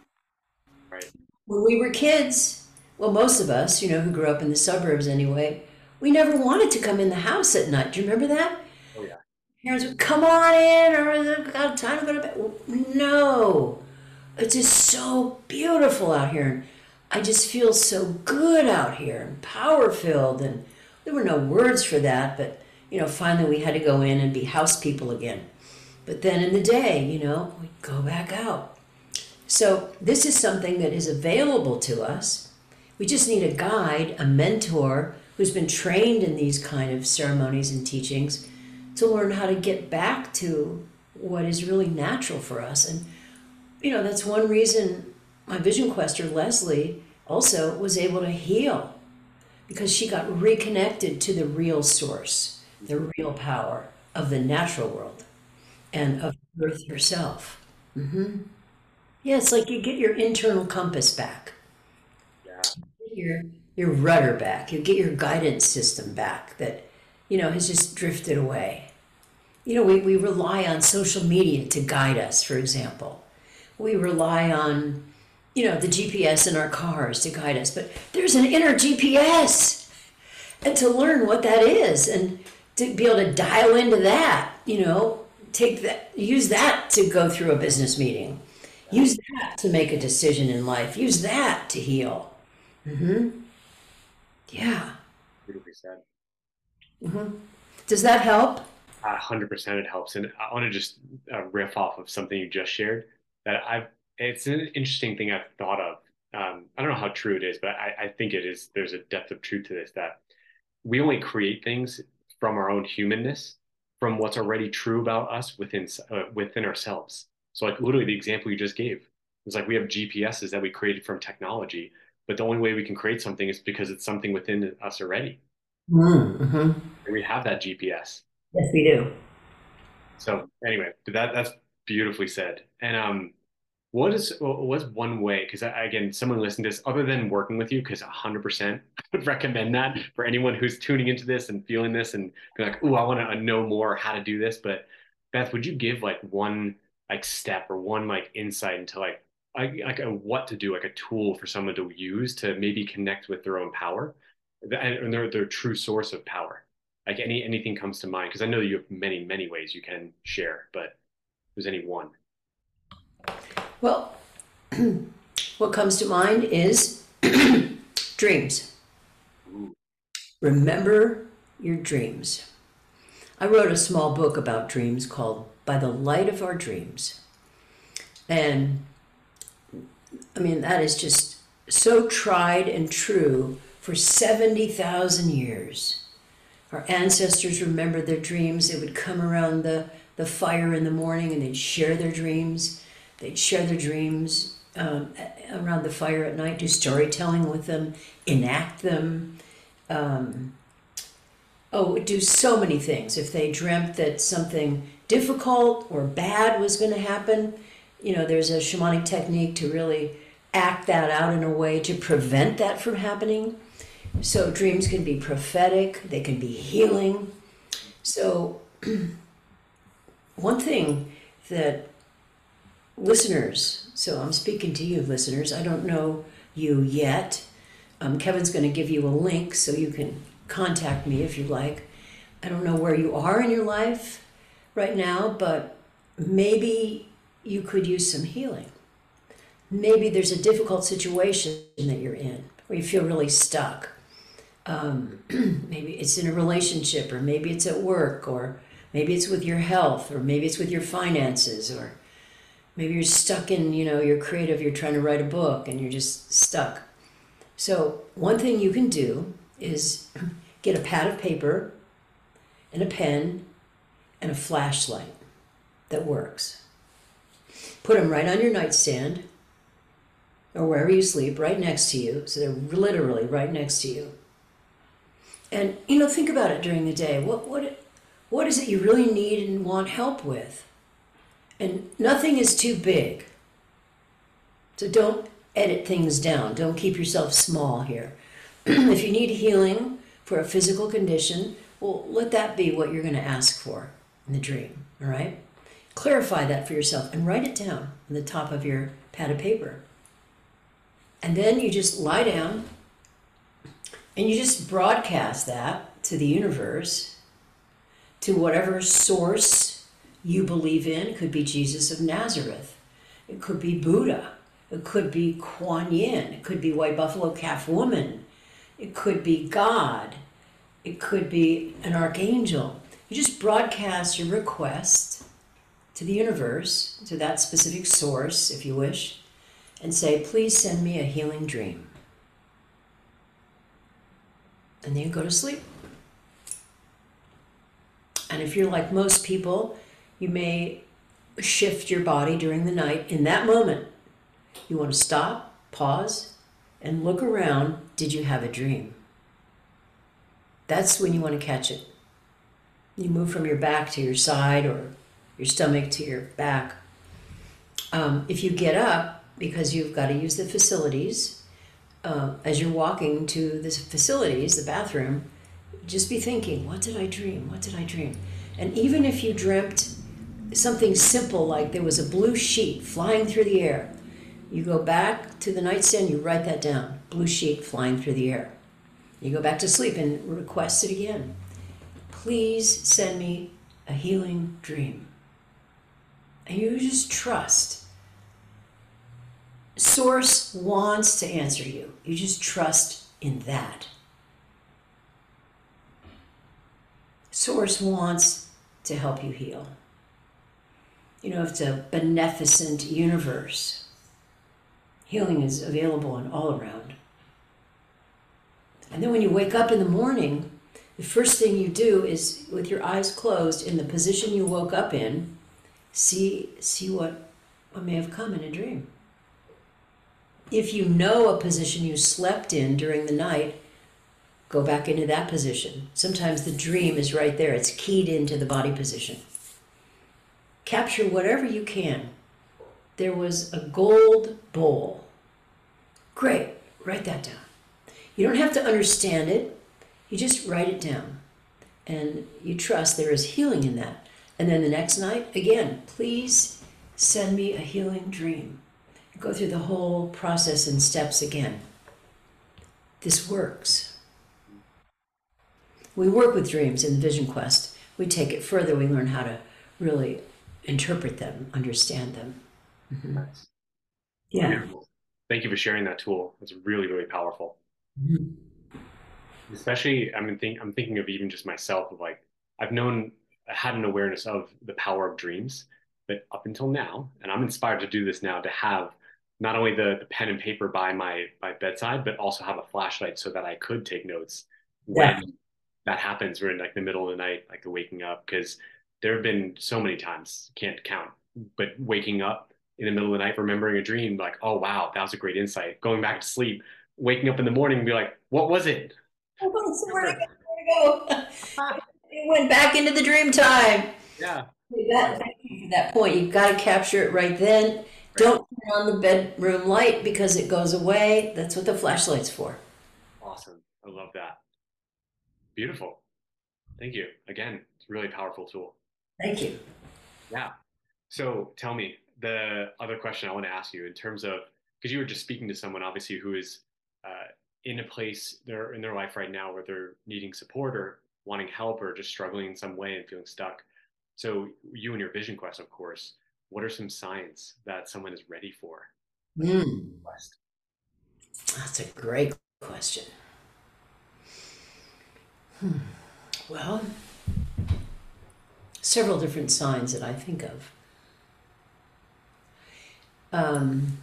Right. When we were kids, well, most of us, you know, who grew up in the suburbs anyway, we never wanted to come in the house at night. Do you remember that? Oh, yeah. Parents would come on in, or I've got time to go to bed. Well, no. It's just so beautiful out here. And I just feel so good out here and power-filled. And there were no words for that, but, you know, finally we had to go in and be house people again. But then in the day, you know, we go back out. So this is something that is available to us. We just need a guide, a mentor who's been trained in these kind of ceremonies and teachings to learn how to get back to what is really natural for us. And, you know, that's one reason my Vision Quester, Leslie, also was able to heal, because she got reconnected to the real source, the real power of the natural world and of Earth herself. Mm-hmm. Yeah, it's like you get your internal compass back. Yeah. Your, your rudder back. You get your guidance system back that, you know, has just drifted away. You know, we, we rely on social media to guide us, for example. We rely on, you know, the G P S in our cars to guide us, but there's an inner G P S. And to learn what that is and to be able to dial into that, you know, take that, use that to go through a business meeting. Use that to make a decision in life. Use that to heal. Mm-hmm. Yeah. Beautifully said. Mm-hmm. Does that help? A hundred percent it helps. And I want to just uh, riff off of something you just shared that I've, it's an interesting thing I've thought of. Um, I don't know how true it is, but I, I think it is. There's a depth of truth to this, that we only create things from our own humanness, from what's already true about us within, uh, within ourselves. So like literally the example you just gave, it's like we have G P Ses that we created from technology, but the only way we can create something is because it's something within us already. Mm-hmm. And we have that G P S. Yes, we do. So anyway, that that's beautifully said. And um, what is what's one way? Because again, someone listening to this, other than working with you, because a hundred percent I would recommend that for anyone who's tuning into this and feeling this and be like, oh, I want to know more how to do this. But Beth, would you give like one like step or one like insight into like like, like a what to do, like a tool for someone to use to maybe connect with their own power and, and their their true source of power? Like any anything comes to mind, because I know you have many many ways you can share, but if there's any one. Well, what comes to mind is dreams. Ooh. Remember your dreams. I wrote a small book about dreams called By the Light of Our Dreams. And I mean, that is just so tried and true for seventy thousand years. Our ancestors remembered their dreams. They would come around the, the fire in the morning and they'd share their dreams. They'd share their dreams um, around the fire at night. Do storytelling with them, enact them. Um, oh, do so many things. If they dreamt that something difficult or bad was going to happen, you know, there's a shamanic technique to really act that out in a way to prevent that from happening. So dreams can be prophetic, they can be healing. So one thing that listeners, so I'm speaking to you listeners, I don't know you yet. Um, Kevin's going to give you a link so you can contact me if you like. I don't know where you are in your life right now, but maybe you could use some healing. Maybe there's a difficult situation that you're in where you feel really stuck. Um, maybe it's in a relationship, or maybe it's at work, or maybe it's with your health, or maybe it's with your finances, or maybe you're stuck in, you know, you're creative, you're trying to write a book and you're just stuck. So one thing you can do is get a pad of paper and a pen and a flashlight that works. Put them right on your nightstand or wherever you sleep, right next to you. So they're literally right next to you. And, you know, think about it during the day. What, what, what is it you really need and want help with? And nothing is too big. So don't edit things down. Don't keep yourself small here. If you need healing for a physical condition, well, let that be what you're going to ask for in the dream, all right? Clarify that for yourself and write it down on the top of your pad of paper. And then you just lie down and you just broadcast that to the universe, to whatever source you believe in. It could be Jesus of Nazareth. It could be Buddha. It could be Kuan Yin. It could be White Buffalo Calf Woman. It could be God. It could be an archangel. You just broadcast your request to the universe, to that specific source, if you wish, and say, please send me a healing dream. And then you go to sleep. And if you're like most people, you may shift your body during the night. In that moment, you want to stop, pause, and look around. Did you have a dream? That's when you want to catch it. You move from your back to your side or your stomach to your back. Um, if you get up, because you've got to use the facilities, uh, as you're walking to the facilities, the bathroom, just be thinking, what did I dream? What did I dream? And even if you dreamt something simple like there was a blue sheet flying through the air, you go back to the nightstand, you write that down, blue sheet flying through the air. You go back to sleep and request it again. Please send me a healing dream. And you just trust. Source wants to answer you. You just trust in that. Source wants to help you heal. You know, it's a beneficent universe. Healing is available and all around. And then when you wake up in the morning, the first thing you do is, with your eyes closed, in the position you woke up in, see see what, what may have come in a dream. If you know a position you slept in during the night, go back into that position. Sometimes the dream is right there. It's keyed into the body position. Capture whatever you can. There was a gold bowl. Great. Write that down. You don't have to understand it. You just write it down. And you trust there is healing in that. And then the next night, again, please send me a healing dream. Go through the whole process and steps again. This works. We work with dreams in Vision Quest. We take it further. We learn how to really interpret them, understand them. Mm-hmm. Nice. Yeah. Beautiful. Thank you for sharing that tool. It's really, really powerful. Mm-hmm. Especially, I mean, think, I'm thinking of even just myself, of like, I've known, I had an awareness of the power of dreams, but up until now, and I'm inspired to do this now, to have not only the, the pen and paper by my, my bedside, but also have a flashlight so that I could take notes when Yeah. that happens. We're in like the middle of the night, like waking up, because there have been so many times, can't count, but waking up in the middle of the night, remembering a dream, like, oh, wow, that was a great insight. Going back to sleep, waking up in the morning and be like, what was it? Oh, so where'd it go? Where'd it go? It went back into the dream time. Yeah. That, thank you for that point. You've got to capture it right then. Right. Don't turn on the bedroom light because it goes away. That's what the flashlight's for. Awesome. I love that. Beautiful. Thank you. Again, it's a really powerful tool. Thank you. Yeah. So tell me, the other question I want to ask you in terms of, because you were just speaking to someone obviously who is uh, in a place they're in their life right now where they're needing support or wanting help or just struggling in some way and feeling stuck. So you and your Vision Quest, of course, what are some signs that someone is ready for? Mm. That's a great question. Hmm. Well, several different signs that I think of. Um,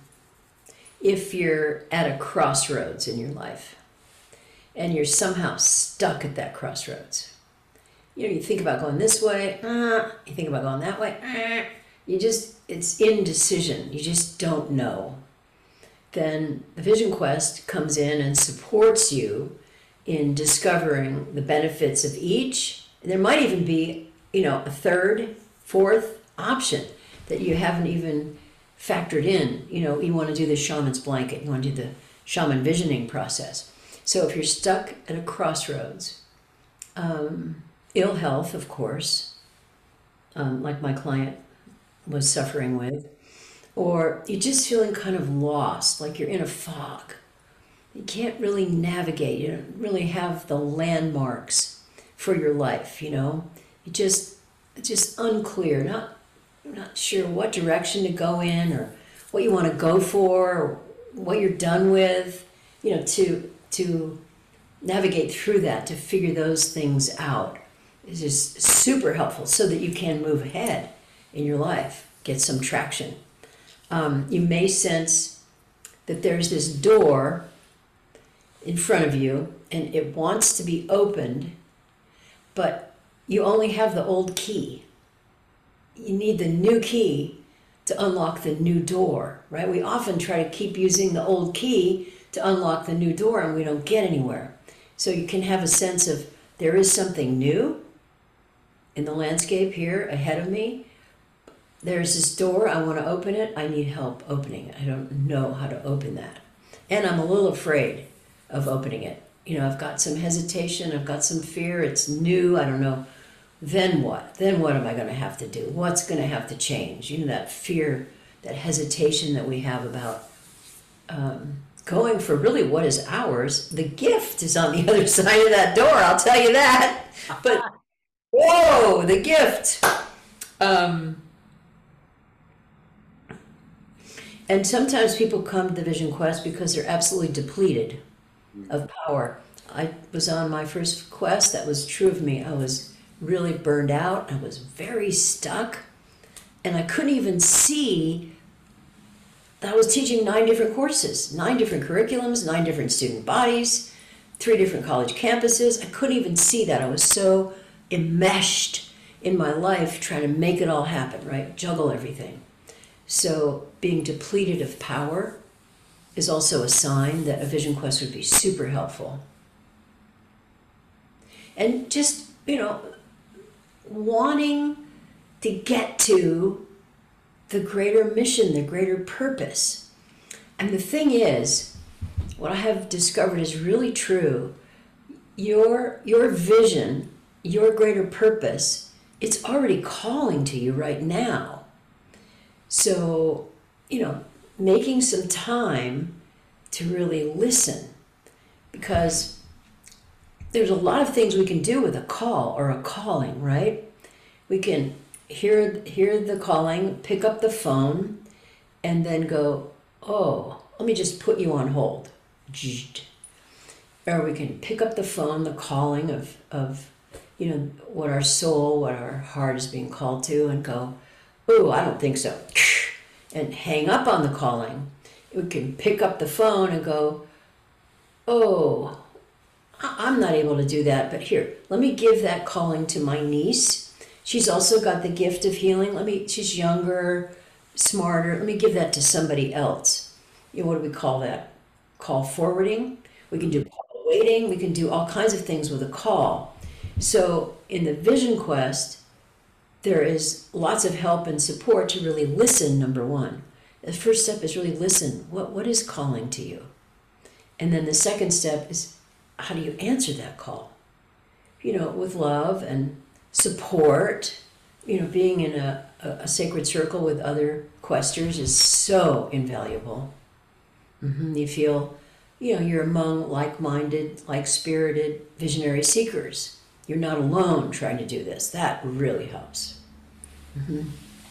if you're at a crossroads in your life and you're somehow stuck at that crossroads, you know, you think about going this way, uh, you think about going that way, uh, you just, it's indecision, you just don't know. Then the Vision Quest comes in and supports you in discovering the benefits of each. There might even be, you know, a third, fourth option that you haven't even factored in. You know, you want to do the shaman's blanket, you want to do the shaman visioning process. So if you're stuck at a crossroads, um, ill health, of course, um, like my client was suffering with, or you're just feeling kind of lost, like you're in a fog. You can't really navigate. You don't really have the landmarks for your life, you know. You just, it's just unclear, not, not sure what direction to go in or what you want to go for or what you're done with, you know, to, to navigate through that, to figure those things out is just super helpful so that you can move ahead in your life, get some traction. Um, you may sense that there's this door in front of you and it wants to be opened, but you only have the old key. You need the new key to unlock the new door, right? We often try to keep using the old key to unlock the new door and we don't get anywhere. So you can have a sense of there is something new in the landscape here ahead of me. There's this door, I want to open it, I need help opening it. I don't know how to open that. And I'm a little afraid of opening it. You know, I've got some hesitation, I've got some fear, it's new, I don't know. Then what? Then what am I going to have to do? What's going to have to change? You know, that fear, that hesitation that we have about um, going for really what is ours. The gift is on the other side of that door, I'll tell you that. But, whoa, the gift. Um, and sometimes people come to the Vision Quest because they're absolutely depleted of power. I was on my first quest, that was true of me. I was really burned out, I was very stuck, and I couldn't even see that I was teaching nine different courses, nine different curriculums, nine different student bodies, three different college campuses. I couldn't even see that. I was so enmeshed in my life trying to make it all happen, right? Juggle everything. So being depleted of power is also a sign that a Vision Quest would be super helpful. And just, you know, wanting to get to the greater mission, the greater purpose. And the thing is, what I have discovered is really true. Your, your vision, your greater purpose, it's already calling to you right now. So, you know, making some time to really listen, because there's a lot of things we can do with a call or a calling, right? We can hear hear the calling, pick up the phone, and then go, oh, let me just put you on hold. Or we can pick up the phone, the calling of, of you know, what our soul, what our heart is being called to, and go, oh, I don't think so. And hang up on the calling. We can pick up the phone and go, oh, I'm not able to do that, but here, let me give that calling to my niece. She's also got the gift of healing. Let me, she's younger, smarter. Let me give that to somebody else. You know, what do we call that? Call forwarding. We can do call waiting. We can do all kinds of things with a call. So in the Vision Quest, there is lots of help and support to really listen, number one. The first step is really listen. What, what is calling to you? And then the second step is, how do you answer that call? You know, with love and support. You know, being in a, a, a sacred circle with other questers is so invaluable. Mm-hmm. You feel, you know, you're among like-minded, like-spirited, visionary seekers. You're not alone trying to do this. That really helps. Mm-hmm.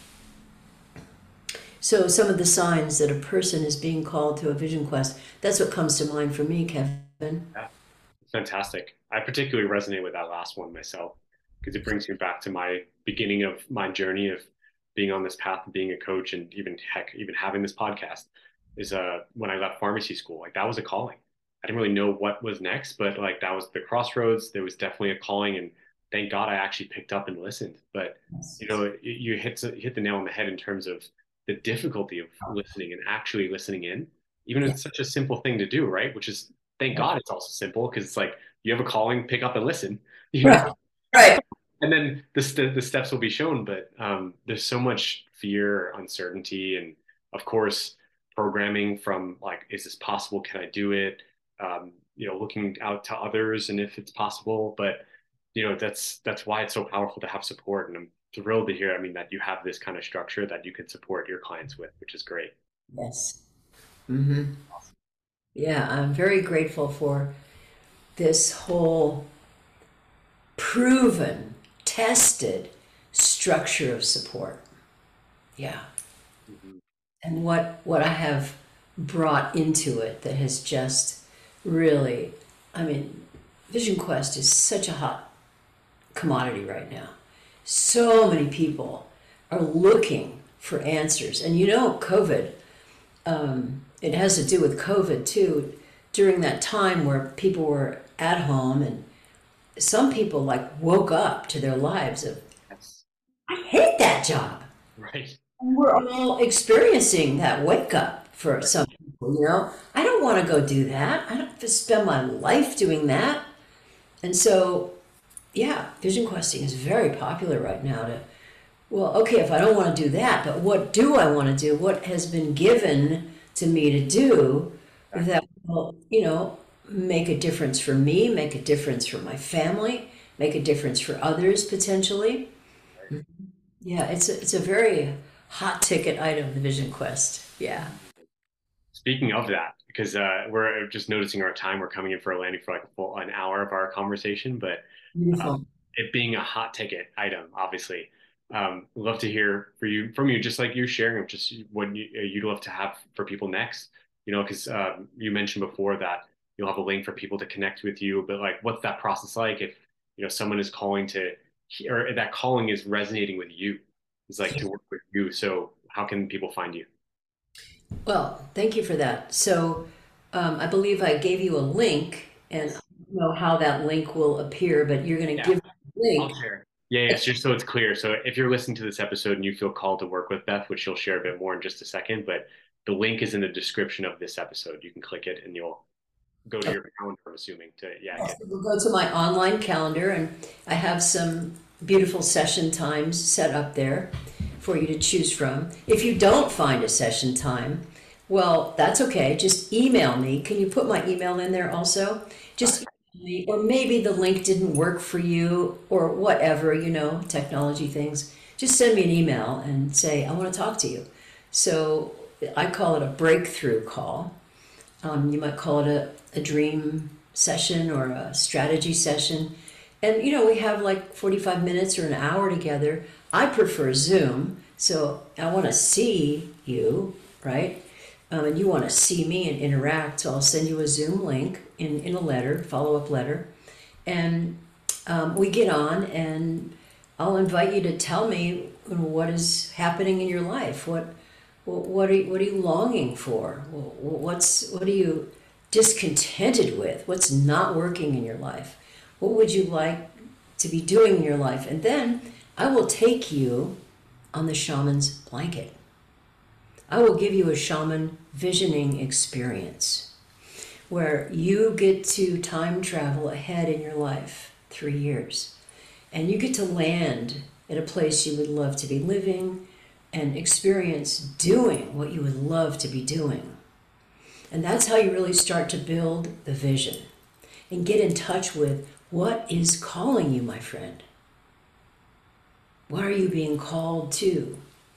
So some of the signs that a person is being called to a vision quest, that's what comes to mind for me, Kevin. Yeah, fantastic. I particularly resonate with that last one myself because it brings me back to my beginning of my journey of being on this path of being a coach, and even heck, even having this podcast is uh when I left pharmacy school. Like that was a calling. I didn't really know what was next, but like that was the crossroads. There was definitely a calling, and thank God I actually picked up and listened. But you know, you hit you hit the nail on the head in terms of the difficulty of listening and actually listening in, even if it's such a simple thing to do, right? Which is, thank God it's also simple, because it's like you have a calling, pick up and listen, you know? Right. Right. And then the, st the steps will be shown. But um, there's so much fear, uncertainty, and of course, programming from like, is this possible? Can I do it? Um, you know, looking out to others and if it's possible. But you know, that's that's why it's so powerful to have support. And I'm thrilled to hear, I mean, that you have this kind of structure that you can support your clients with, which is great. Yes. Mm-hmm. Yeah, I'm very grateful for this whole proven, tested structure of support. Yeah. Mm-hmm. And what what I have brought into it that has just really, I mean, Vision Quest is such a hot commodity right now. So many people are looking for answers. And you know, COVID, um, it has to do with COVID too. During that time where people were at home, and some people like woke up to their lives of, I hate that job. Right. And we're all experiencing that wake up for some people, you know. I don't want to go do that. I don't have to spend my life doing that. And so, yeah, vision questing is very popular right now to, well, okay, if I don't want to do that, but what do I want to do? What has been given to me to do that will, you know, make a difference for me, make a difference for my family, make a difference for others potentially. Yeah, it's a, it's a very hot ticket item, the Vision Quest. Yeah. Speaking of that, because uh, we're just noticing our time, we're coming in for a landing for like a full an hour of our conversation, but um, it being a hot ticket item, obviously, um, love to hear for you from you, just like you're sharing of just what you, you'd love to have for people next, you know, because um, you mentioned before that you'll have a link for people to connect with you, but like, what's that process like if, you know, someone is calling to, or that calling is resonating with you, it's like to work with you. So how can people find you? Well, thank you for that. So um, I believe I gave you a link, and I don't know how that link will appear, but you're going to Yeah. give me a link. Yeah, yeah, just so it's clear. So if you're listening to this episode and you feel called to work with Beth, which she'll share a bit more in just a second, but the link is in the description of this episode. You can click it and you'll go to Okay. your calendar, I'm assuming, to, yeah. Yes, Get we'll go to my online calendar, and I have some beautiful session times set up there for you to choose from. If you don't find a session time, well, that's okay. Just email me. Can you put my email in there also? Just email me, or maybe the link didn't work for you, or whatever, you know, technology things. Just send me an email and say, I want to talk to you. So I call it a breakthrough call. Um, you might call it a, a dream session or a strategy session. And, you know, we have like forty-five minutes or an hour together. I prefer Zoom, so I want to see you, right? Um, and you want to see me and interact, so I'll send you a Zoom link in, in a letter, follow-up letter. And um, we get on, and I'll invite you to tell me what is happening in your life. What what are you, what are you longing for? What's what are you discontented with? What's not working in your life? What would you like to be doing in your life? And then I will take you on the shaman's blanket. I will give you a shaman visioning experience where you get to time travel ahead in your life, three years, and you get to land at a place you would love to be living and experience doing what you would love to be doing. And that's how you really start to build the vision and get in touch with what is calling you, my friend. What are you being called to?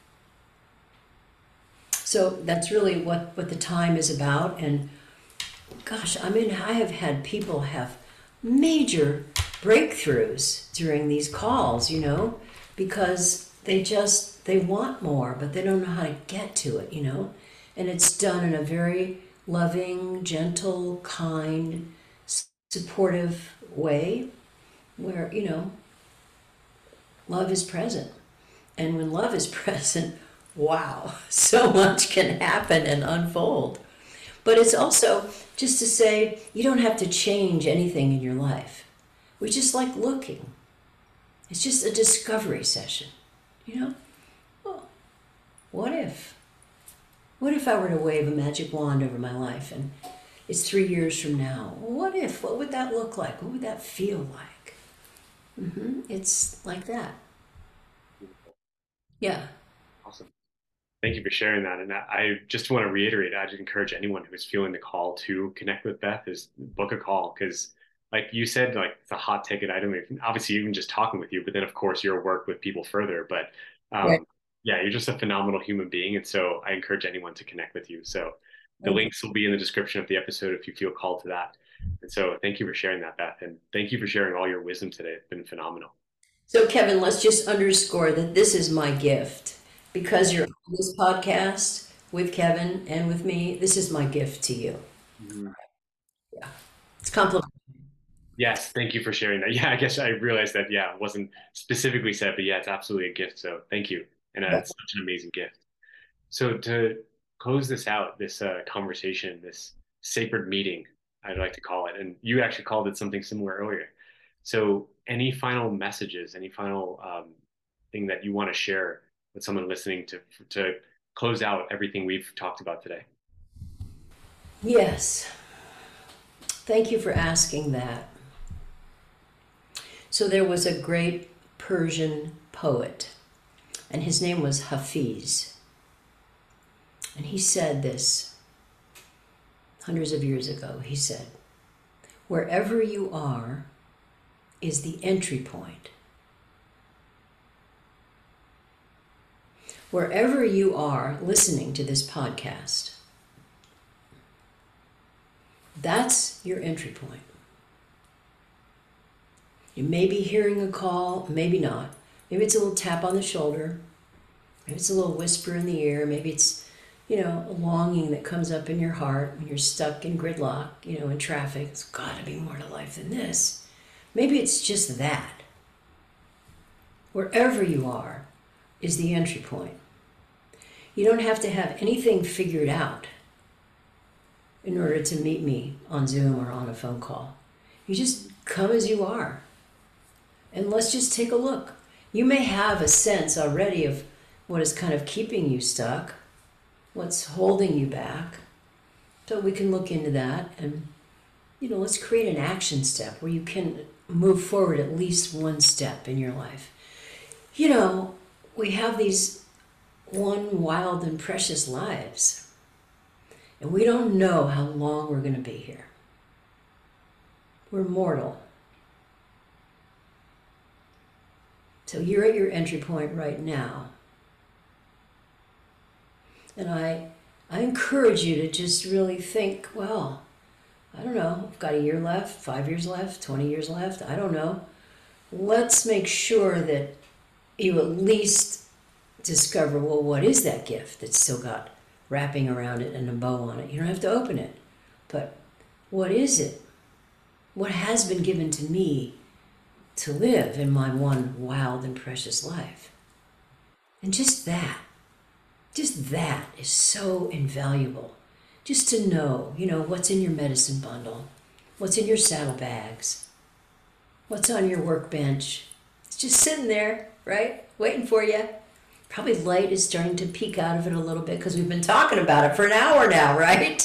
So that's really what, what the time is about. And gosh, I mean, I have had people have major breakthroughs during these calls, you know, because they just, they want more, but they don't know how to get to it, you know. And it's done in a very loving, gentle, kind, supportive way where, you know, love is present. And when love is present, wow, so much can happen and unfold. But it's also just to say you don't have to change anything in your life. We just like looking. It's just a discovery session, you know? Well, what if? What if I were to wave a magic wand over my life and it's three years from now? What if? What would that look like? What would that feel like? Mm-hmm. It's like that. Yeah. Awesome. Thank you for sharing that. And I I just want to reiterate, I'd encourage anyone who is feeling the call to connect with Beth is book a call. Because like you said, like it's a hot ticket item. Obviously, even just talking with you, but then of course your work with people further. But Right. um, yeah, you're just a phenomenal human being. And so I encourage anyone to connect with you. So the Thank you. links will be in the description of the episode if you feel called to that. And so thank you for sharing that, Beth. And thank you for sharing all your wisdom today. It's been phenomenal. So, Kevin, let's just underscore that this is my gift. Because you're on this podcast with Kevin and with me, this is my gift to you. Mhm. Yeah. It's complimentary. Yes, thank you for sharing that. Yeah, I guess I realized that, yeah, it wasn't specifically said, but yeah, it's absolutely a gift. So thank you. And uh, it's such an amazing gift. So to close this out, this uh, conversation, this sacred meeting, I'd like to call it, and you actually called it something similar earlier. So any final messages, any final um, thing that you want to share with someone listening to to close out everything we've talked about today? Yes. Thank you for asking that. So there was a great Persian poet, and his name was Hafiz. And he said this hundreds of years ago. He said, "Wherever you are is the entry point. Wherever you are listening to this podcast, that's your entry point. You may be hearing a call, maybe not. Maybe it's a little tap on the shoulder. Maybe it's a little whisper in the ear. Maybe it's, you know, a longing that comes up in your heart when you're stuck in gridlock, you know, in traffic. It's got to be more to life than this. Maybe it's just that. Wherever you are is the entry point. You don't have to have anything figured out in order to meet me on Zoom or on a phone call. You just come as you are. And let's just take a look. You may have a sense already of what is kind of keeping you stuck, what's holding you back. So we can look into that and, you know, let's create an action step where you can move forward at least one step in your life. You know, we have these one wild and precious lives, and we don't know how long we're going to be here. We're mortal. So you're at your entry point right now. And I, I encourage you to just really think, well, I don't know, I've got a year left, five years left, twenty years left, I don't know. Let's make sure that you at least discover, well, what is that gift that's still got wrapping around it and a bow on it? You don't have to open it, but what is it? What has been given to me to live in my one wild and precious life? And just that, just that is so invaluable. Just to know, you know, what's in your medicine bundle, what's in your saddlebags, what's on your workbench. It's just sitting there, right? Waiting for you. probably light is starting to peek out of it a little bit because we've been talking about it for an hour now, right?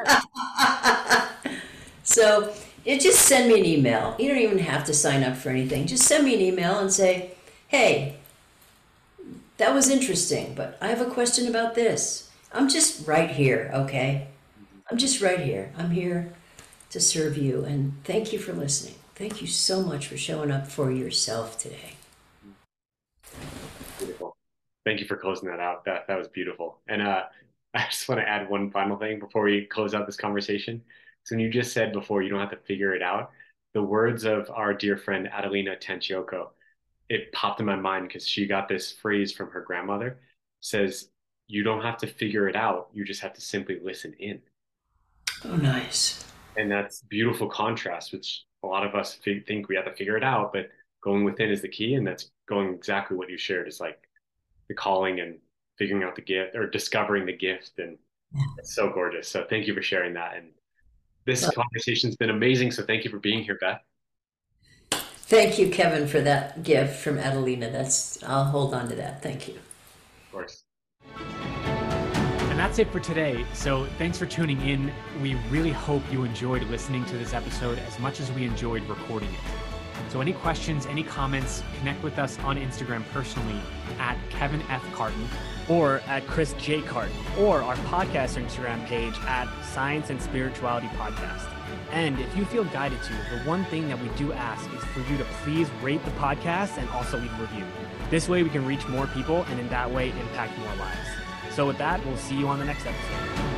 So it just send me an email. You don't even have to sign up for anything. Just send me an email and say, hey, that was interesting, but I have a question about this. I'm just right here, okay? I'm just right here. I'm here to serve you, and thank you for listening. Thank you so much for showing up for yourself today. Beautiful. Thank you for closing that out. That that was beautiful. And uh, I just want to add one final thing before we close out this conversation. So when you just said before, you don't have to figure it out, the words of our dear friend Adelina Tanciocco, it popped in my mind because she got this phrase from her grandmother, says, you don't have to figure it out. You just have to simply listen in. Oh, nice. And that's beautiful contrast, which a lot of us think we have to figure it out, but going within is the key. And that's going exactly what you shared. It's like the calling and figuring out the gift or discovering the gift. And it's so gorgeous. So thank you for sharing that. And this well, conversation's been amazing. So thank you for being here, Beth. Thank you, Kevin, for that gift from Adelina. That's, I'll hold on to that. Thank you. Of course. And that's it for today. So thanks for tuning in. We really hope you enjoyed listening to this episode as much as we enjoyed recording it. So any questions, any comments, connect with us on Instagram personally at Kevin F. Carton. Or at Chris J. Carton. Or our podcast Instagram page at Science and Spirituality Podcast. And if you feel guided to, the one thing that we do ask is for you to please rate the podcast and also leave a review. This way we can reach more people and in that way impact more lives. So with that, we'll see you on the next episode.